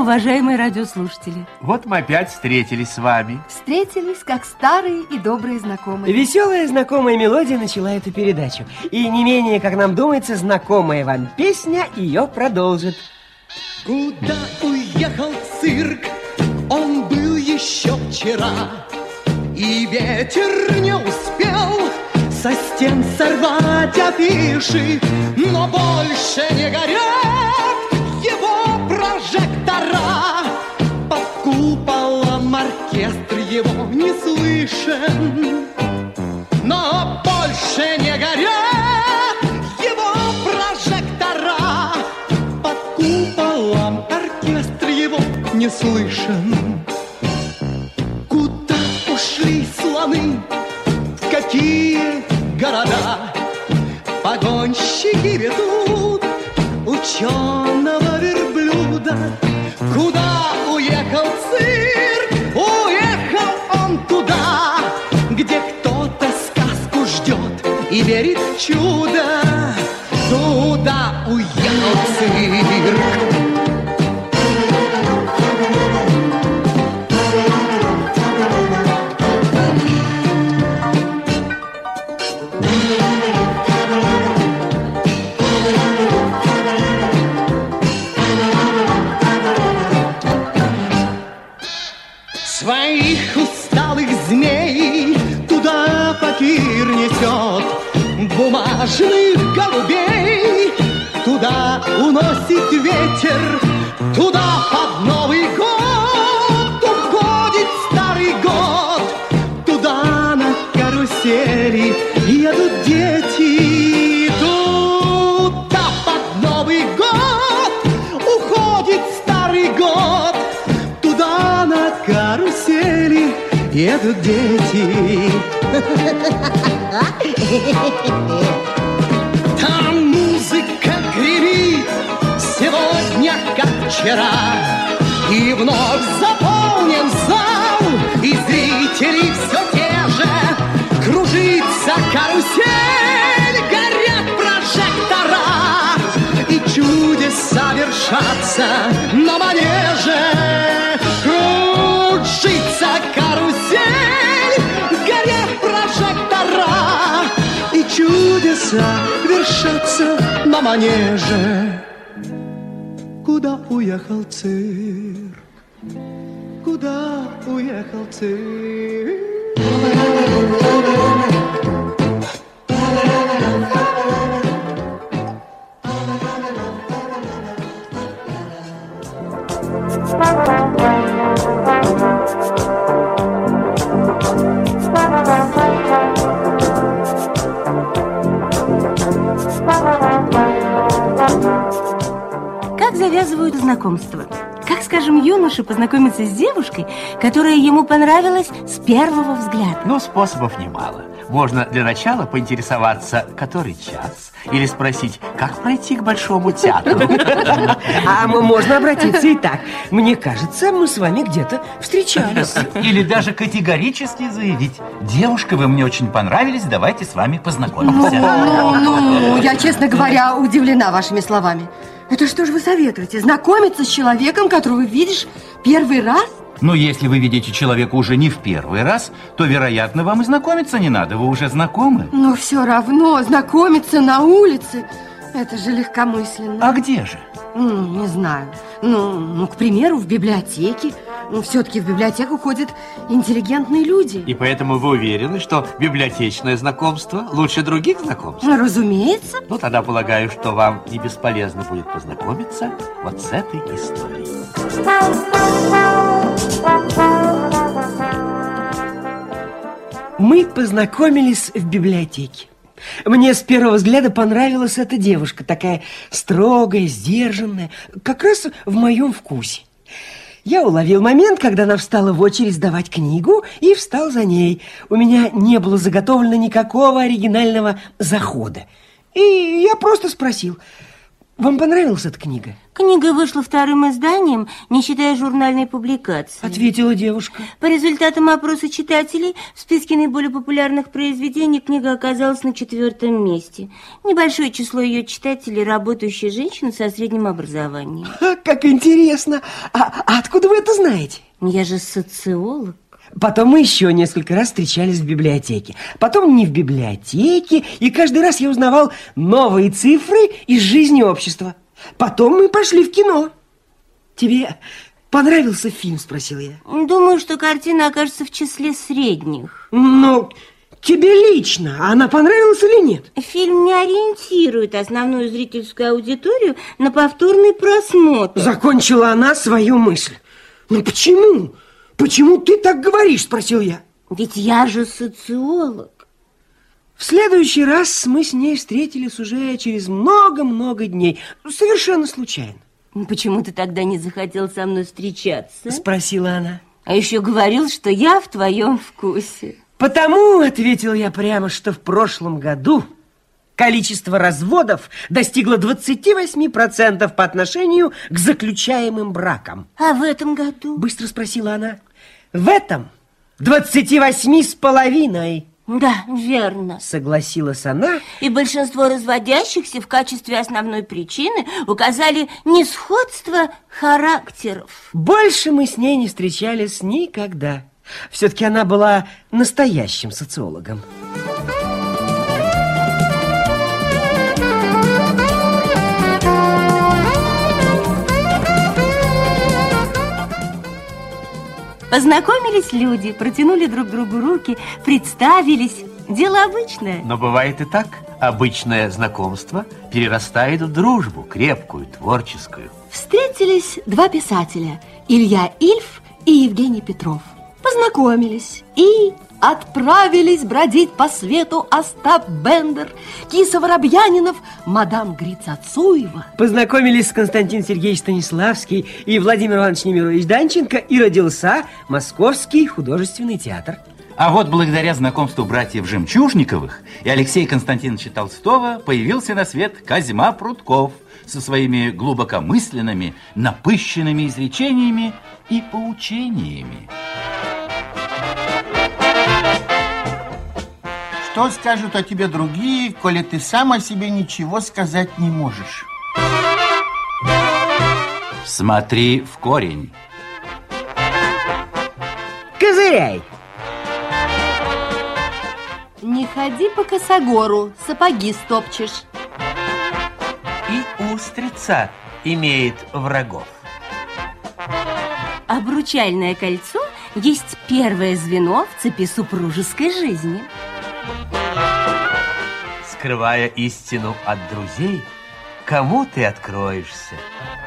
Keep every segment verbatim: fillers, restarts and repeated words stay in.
уважаемые радиослушатели. Вот мы опять встретились с вами. Встретились, как старые и добрые знакомые. Веселая знакомая мелодия начала эту передачу. И не менее, как нам думается, знакомая вам песня ее продолжит. Куда уехал цирк? Он был еще вчера, и ветер не успел со стен сорвать афиши, но больше не горят его прожектора. Под куполом оркестр его не слышен, но больше не горят его прожектора. Под куполом оркестр его не слышен. Куда ушли слоны? В какие города? Погонщики ведут ученого верблюда. Куда уехал цирк? Уехал он туда, где кто-то сказку ждет и верит в чудо. Туда уехал цирк. Своих усталых змей туда факир несет, бумажных голубей туда уносит ветер, туда под Новый год уходит старый год, туда на карусели едут дети, туда под Новый год уходит старый год, туда на карусели едут дети. Там музыка гремит сегодня, как вчера, и вновь заполнен зал, и зрители все те же. Кружится карусель, горят прожектора, и чудеса вершатся на манеже. Кружится карусель, горят прожектора, и чудеса вершатся на манеже. Куда уехал цирк? Куда уехал цирк? Как завязывают знакомства? Как, скажем, юноша познакомиться с девушкой, которая ему понравилась с первого взгляда? Ну, способов немало. Можно для начала поинтересоваться, который час, или спросить, как пройти к Большому театру. А можно обратиться и так. Мне кажется, мы с вами где-то встречались. Или даже категорически заявить: девушка, вы мне очень понравились, давайте с вами познакомимся. Ну, ну, ну, я, честно говоря, удивлена вашими словами. Это что же вы советуете? Знакомиться с человеком, которого видишь первый раз? Но если вы видите человека уже не в первый раз, то, вероятно, вам и знакомиться не надо, вы уже знакомы. Но все равно знакомиться на улице, это же легкомысленно. А где же? Ну, не знаю. Ну, ну, к примеру, в библиотеке. Ну, все-таки в библиотеку ходят интеллигентные люди. И поэтому вы уверены, что библиотечное знакомство лучше других знакомств? Ну, разумеется. Ну, тогда полагаю, что вам не бесполезно будет познакомиться вот с этой историей. Мы познакомились в библиотеке. Мне с первого взгляда понравилась эта девушка, такая строгая, сдержанная, как раз в моем вкусе. Я уловил момент, когда она встала в очередь сдавать книгу, и встал за ней. У меня не было заготовлено никакого оригинального захода. И я просто спросил: Вам понравилась эта книга? Книга вышла вторым изданием, не считая журнальной публикации. Ответила девушка. По результатам опроса читателей в списке наиболее популярных произведений книга оказалась на четвертом месте. Небольшое число ее читателей – работающие женщины со средним образованием. А, как интересно! А, а откуда вы это знаете? Я же социолог. Потом мы еще несколько раз встречались в библиотеке. Потом не в библиотеке. И каждый раз я узнавал новые цифры из жизни общества. Потом мы пошли в кино. Тебе понравился фильм, спросил я. Думаю, что картина окажется в числе средних. Но тебе лично она понравилась или нет? Фильм не ориентирует основную зрительскую аудиторию на повторный просмотр. Закончила она свою мысль. Ну почему? Почему ты так говоришь, спросил я. Ведь я же социолог. В следующий раз мы с ней встретились уже через много-много дней. Совершенно случайно. Почему ты тогда не захотел со мной встречаться? Спросила она. А еще говорил, что я в твоем вкусе. Потому, ответил я прямо, что в прошлом году количество разводов достигло двадцати восьми процентов по отношению к заключаемым бракам. А в этом году? Быстро спросила она. В этом двадцати восьми с половиной. Да, верно. Согласилась она. И большинство разводящихся в качестве основной причины указали несходство характеров. Больше мы с ней не встречались никогда. Все-таки она была настоящим социологом. Познакомились люди, протянули друг другу руки, представились. Дело обычное. Но бывает и так. Обычное знакомство перерастает в дружбу, крепкую, творческую. Встретились два писателя, Илья Ильф и Евгений Петров. Познакомились и отправились бродить по свету Остап Бендер, Киса Воробьянинов, мадам Грицацуева. Познакомились с Константин Сергеевич Станиславский и Владимир Иванович Немирович Данченко, и родился Московский художественный театр. А вот благодаря знакомству братьев Жемчужниковых и Алексея Константиновича Толстого появился на свет Козьма Прутков со своими глубокомысленными, напыщенными изречениями и поучениями. Что скажут о тебе другие, коли ты сам о себе ничего сказать не можешь? Смотри в корень. Козыряй! Не ходи по косогору, сапоги стопчешь. И устрица имеет врагов. Обручальное кольцо есть первое звено в цепи супружеской жизни. Скрывая истину от друзей, кому ты откроешься?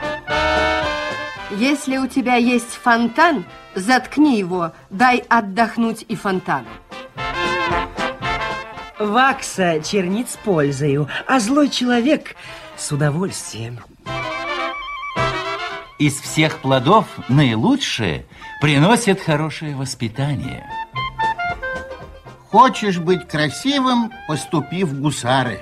Если у тебя есть фонтан, заткни его, дай отдохнуть и фонтану. Вакса чернит с пользою, а злой человек с удовольствием. Из всех плодов наилучшие приносят хорошее воспитание. Хочешь быть красивым, поступи в гусары.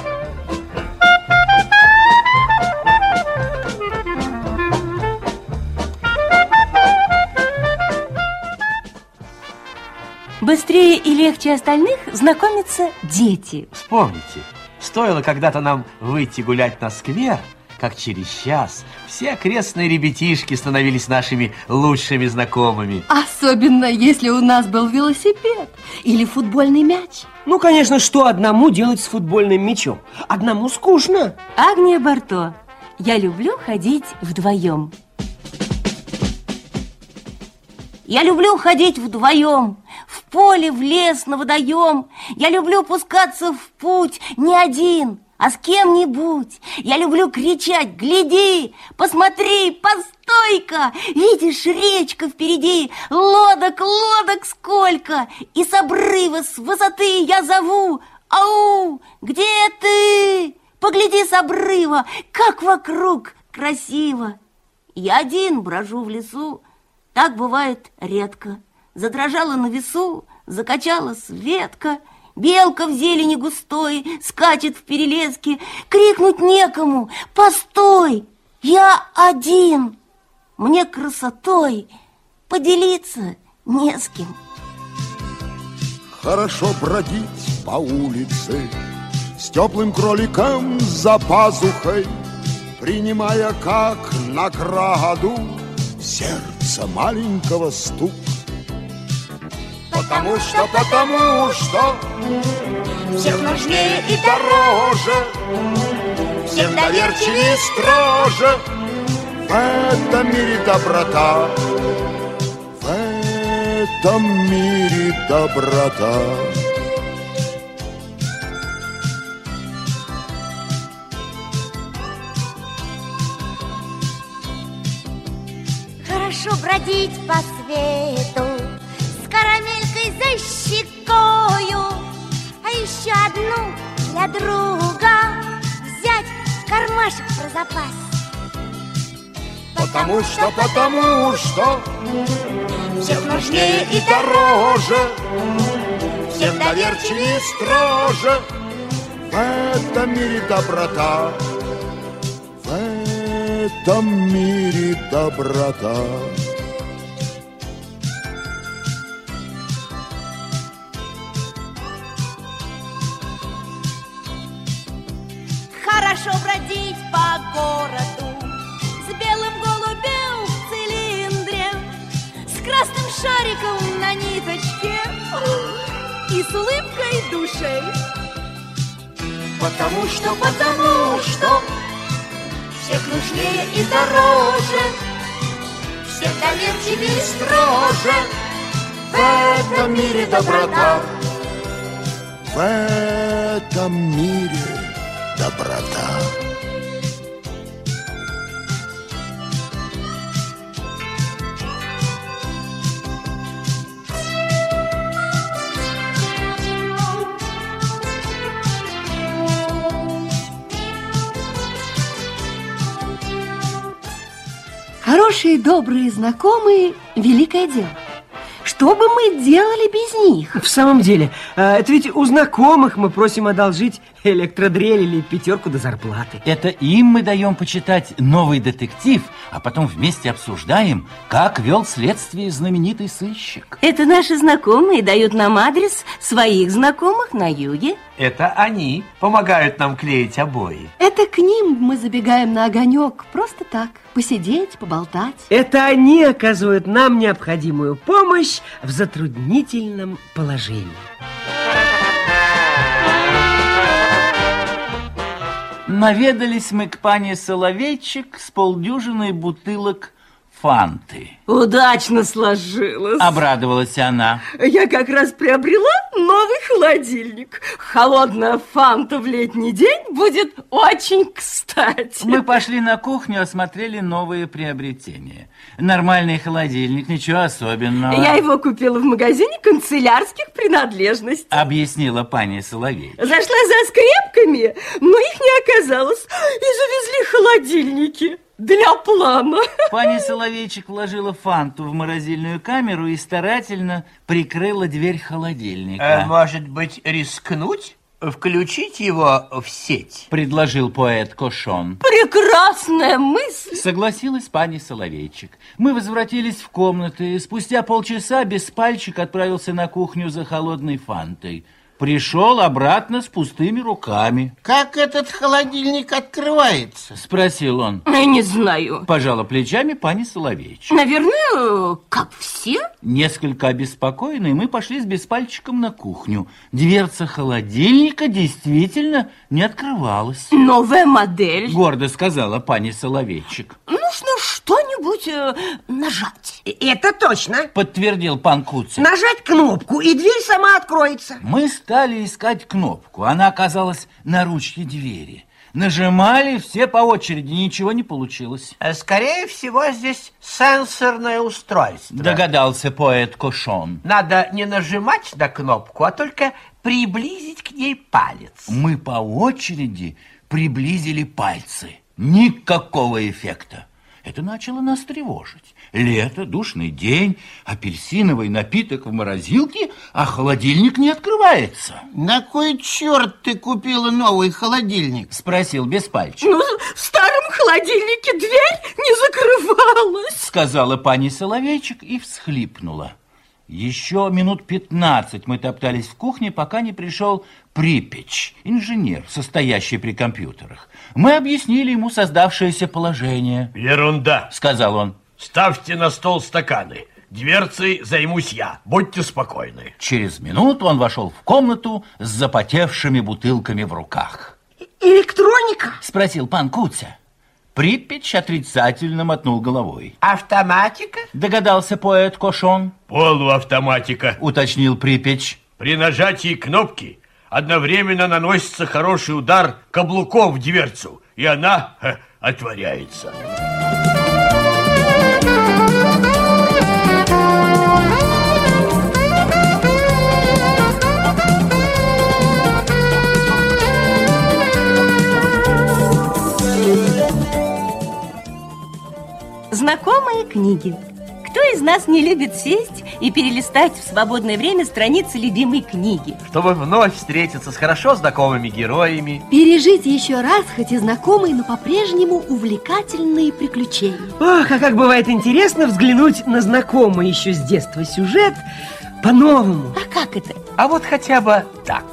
Быстрее и легче остальных знакомятся дети. Вспомните, стоило когда-то нам выйти гулять на сквер, как через час все окрестные ребятишки становились нашими лучшими знакомыми. Особенно, если у нас был велосипед или футбольный мяч. Ну, конечно, что одному делать с футбольным мячом? Одному скучно. Агния Барто. Я люблю ходить вдвоем. Я люблю ходить вдвоем. В поле, в лес, на водоем. Я люблю пускаться в путь не один, а с кем-нибудь. Я люблю кричать: гляди, посмотри, постой-ка. Видишь, речка впереди, лодок, лодок сколько. И с обрыва, с высоты я зову: ау, где ты? Погляди с обрыва, как вокруг красиво. Я один брожу в лесу, так бывает редко. Задрожала на весу, закачалась ветка. Белка в зелени густой скачет в перелеске, крикнуть некому: постой, я один. Мне красотой поделиться не с кем. Хорошо бродить по улице с теплым кроликом за пазухой, принимая как награду сердце маленького стук. Потому что, потому что всех нужнее и дороже, всех доверчивее и строже в этом мире доброта, в этом мире доброта. Хорошо бродить по свету с карамелькой за щекою, а еще одну для друга взять в кармашек про запас. Потому что, потому что всех нужнее и дороже, всех доверчивее и строже в этом мире доброта, в этом мире доброта. Хорошо бродить по городу с белым голубем в цилиндре, с красным шариком на ниточке и с улыбкой души. Потому что, потому что всех нужнее и дороже, всех доверчивее и строже в этом мире доброта, в этом мире доброта. Хорошие, добрые знакомые – великое дело. Что бы мы делали без них? В самом деле, это ведь у знакомых мы просим одолжить электродрель или пятерку до зарплаты. Это им мы даем почитать новый детектив, а потом вместе обсуждаем, как вел следствие знаменитый сыщик. Это наши знакомые дают нам адрес своих знакомых на юге. Это они помогают нам клеить обои. Это к ним мы забегаем на огонек, просто так, посидеть, поболтать. Это они оказывают нам необходимую помощь в затруднительном положении. Наведались мы к пане Соловейчик с полдюжиной бутылок фанты. Удачно сложилось. Обрадовалась она. Я как раз приобрела новый холодильник. Холодная фанта в летний день будет очень кстати. Мы пошли на кухню, осмотрели новые приобретения. Нормальный холодильник, ничего особенного. Я его купила в магазине канцелярских принадлежностей, объяснила пани Соловейчик. Зашла за скрепками, но их не оказалось. И завезли холодильники для плана. Пани Соловейчик вложила фанту в морозильную камеру и старательно прикрыла дверь холодильника. А, может быть, рискнуть? Включить его в сеть? Предложил поэт Кошон. Прекрасная мысль. Согласилась пани Соловейчик. Мы возвратились в комнаты. Спустя полчаса Беспальчик отправился на кухню за холодной фантой. Пришел обратно с пустыми руками. Как этот холодильник открывается? Спросил он. Я не знаю. Пожала плечами пани Соловейчик. Наверное, как все. Несколько обеспокоенные, мы пошли с Беспальчиком на кухню. Дверца холодильника действительно не открывалась. Новая модель. Гордо сказала пани Соловейчик. Нужно что-нибудь э, нажать. Это точно. Подтвердил пан Куцик. Нажать кнопку, и дверь сама откроется. Мы стали искать кнопку. Она оказалась на ручке двери. Нажимали все по очереди, ничего не получилось. Скорее всего, здесь сенсорное устройство. Догадался поэт Кошон. Надо не нажимать на кнопку, а только приблизить к ней палец. Мы по очереди приблизили пальцы. Никакого эффекта. Это начало нас тревожить. Лето, душный день, апельсиновый напиток в морозилке, а холодильник не открывается. На кой черт ты купила новый холодильник? Спросил Беспальчик. Ну, в старом холодильнике дверь не закрывалась, Сказала пани Соловейчик и всхлипнула. Еще минут пятнадцать мы топтались в кухне, пока не пришел Припяч, инженер, состоящий при компьютерах. Мы объяснили ему создавшееся положение. Ерунда, сказал он. Ставьте на стол стаканы. Дверцей займусь я. Будьте спокойны. Через минуту он вошел в комнату с запотевшими бутылками в руках. Электроника? Спросил пан Куця. Припяч отрицательно мотнул головой. Автоматика? Догадался поэт Кошон. Полуавтоматика. Уточнил Припяч. При нажатии кнопки одновременно наносится хороший удар каблуком в дверцу, и она ха, отворяется. Знакомые книги. Кто из нас не любит сесть и перелистать в свободное время страницы любимой книги? Чтобы вновь встретиться с хорошо знакомыми героями. Пережить еще раз, хоть и знакомые, но по-прежнему увлекательные приключения. Ох, а как бывает интересно взглянуть на знакомый еще с детства сюжет по-новому. А как это? А вот хотя бы так.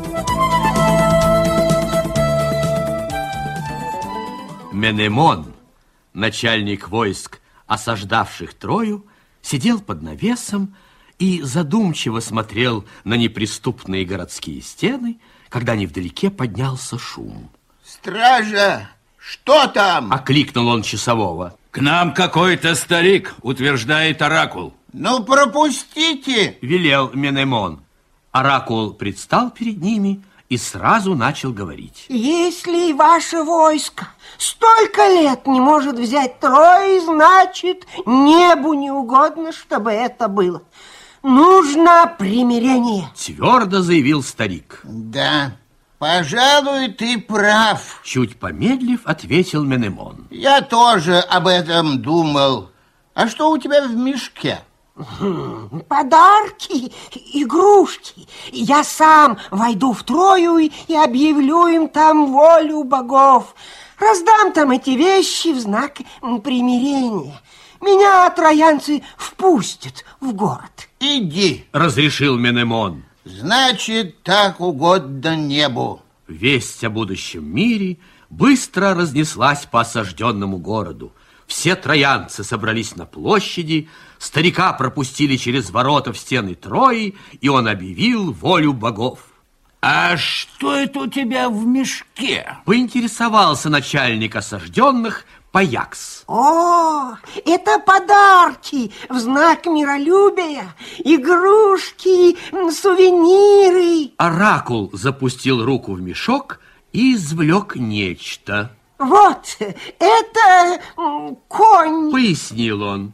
Менемон, начальник войск, осаждавших Трою, сидел под навесом и задумчиво смотрел на неприступные городские стены, когда невдалеке поднялся шум. Стража, что там? Окликнул он часового. К нам какой-то старик, утверждает оракул. Ну, пропустите! Велел Менемон. Оракул предстал перед ними и сразу начал говорить. Если ваше войско столько лет не может взять Трои, значит, небу не угодно, чтобы это было. Нужно примирение. Твердо заявил старик. Да, пожалуй, ты прав. Чуть помедлив, ответил Менемон. Я тоже об этом думал. А что у тебя в мешке? Подарки, игрушки. Я сам войду в Трою и объявлю им там волю богов. Раздам там эти вещи в знак примирения. Меня троянцы впустят в город. Иди, разрешил Менемон. Значит, так угодно небу. Весть о будущем мире быстро разнеслась по осажденному городу. Все троянцы собрались на площади, старика пропустили через ворота в стены Трои, и он объявил волю богов. А что это у тебя в мешке? Поинтересовался начальник осажденных Паякс. О, это подарки в знак миролюбия, игрушки, сувениры. Оракул запустил руку в мешок и извлек нечто. Вот, это конь. Пояснил он.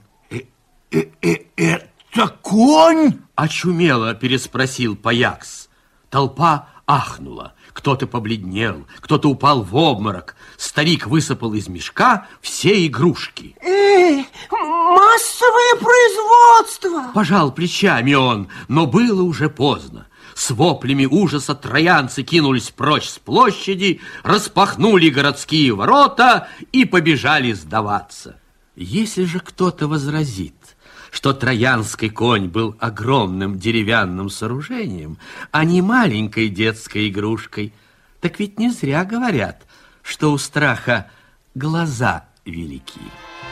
Это конь? Очумело переспросил Паякс. Толпа ахнула. Кто-то побледнел, кто-то упал в обморок. Старик высыпал из мешка все игрушки. Эй, массовое производство! Пожал плечами он, но было уже поздно. С воплями ужаса троянцы кинулись прочь с площади, распахнули городские ворота и побежали сдаваться. Если же кто-то возразит, что троянский конь был огромным деревянным сооружением, а не маленькой детской игрушкой, так ведь не зря говорят, что у страха глаза велики.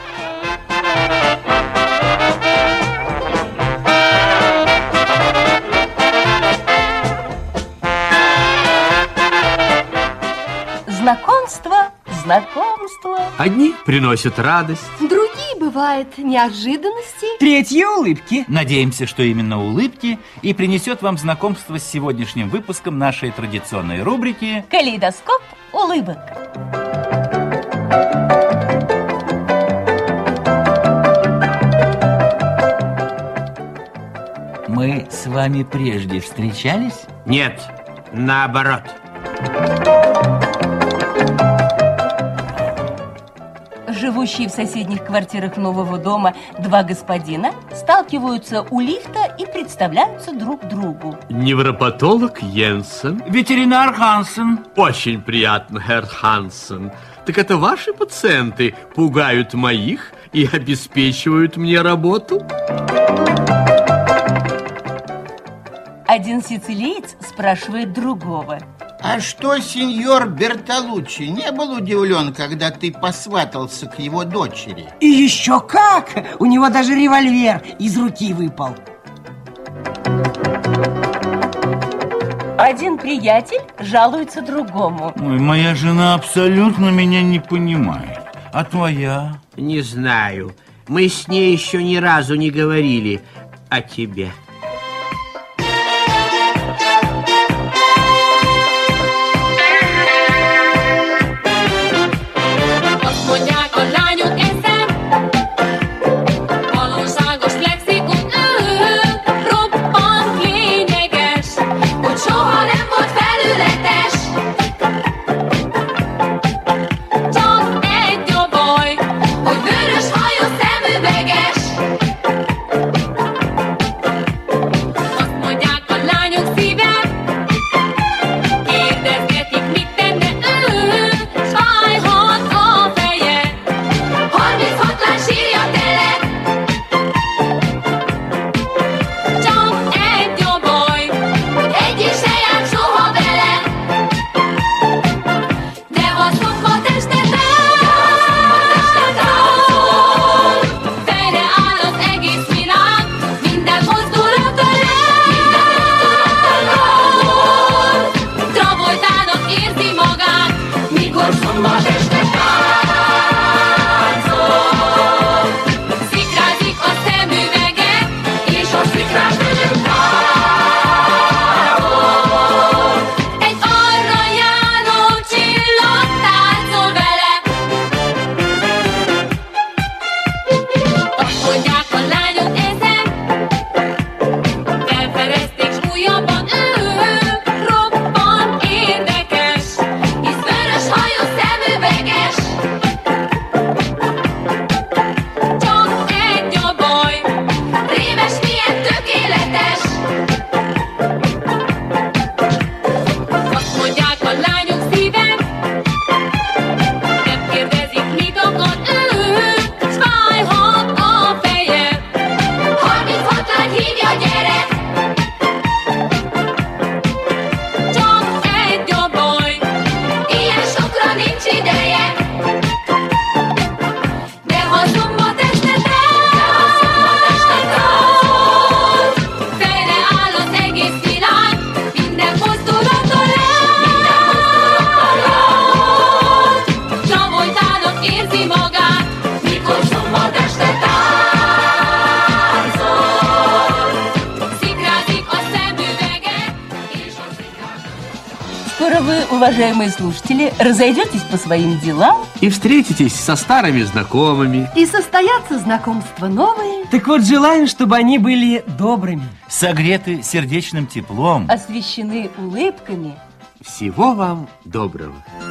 Знакомство, знакомство. Одни приносят радость, другие, бывает, неожиданности. Третьи улыбки. Надеемся, что именно улыбки и принесет вам знакомство с сегодняшним выпуском нашей традиционной рубрики «Калейдоскоп улыбок». Мы с вами прежде встречались? Нет, наоборот. Живу живущие в соседних квартирах нового дома два господина сталкиваются у лифта и представляются друг другу. Невропатолог Йенсен. Ветеринар Хансен. Очень приятно, Herr Хансен. Так это ваши пациенты пугают моих и обеспечивают мне работу? Один сицилиец спрашивает другого. А что сеньор Бертолуччи не был удивлен, когда ты посватался к его дочери? И еще как! У него даже револьвер из руки выпал. Один приятель жалуется другому. Ой, моя жена абсолютно меня не понимает. А твоя? Не знаю. Мы с ней еще ни разу не говорили о тебе. Скоро вы, уважаемые слушатели, разойдетесь по своим делам и встретитесь со старыми знакомыми. И состоятся знакомства новые. Так вот, желаем, чтобы они были добрыми, согреты сердечным теплом, освещены улыбками. Всего вам доброго.